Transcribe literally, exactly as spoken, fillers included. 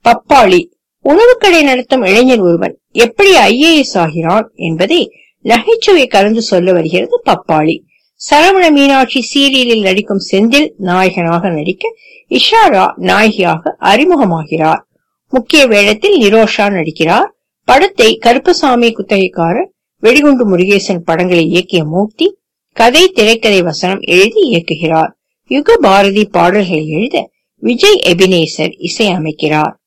பப்பாளி. உணவுக்கடை நடத்தும் இளைஞர் ஒருவன் எப்படி ஐஏஎஸ் ஆகிறான் என்பதை நகைச்சுவை கலந்து சொல்ல வருகிறது பப்பாளி. சரவண மீனாட்சி சீரியலில் நடிக்கும் செந்தில் நாயகனாக நடிக்க இஷாரா நாயகியாக அறிமுகமாகிறார். முக்கிய வேடத்தில் நிரோஷா நடிக்கிறார். படத்தை கருப்பசாமி குத்தகைக்காரர், வெடிகுண்டு முருகேசன் படங்களை இயக்கிய மூர்த்தி கதை திரைக்கதை வசனம் எழுதி இயக்குகிறார். யுக பாரதி பாடல்களை எழுத விஜய் எபினேசர் இசை அமைக்கிறார்.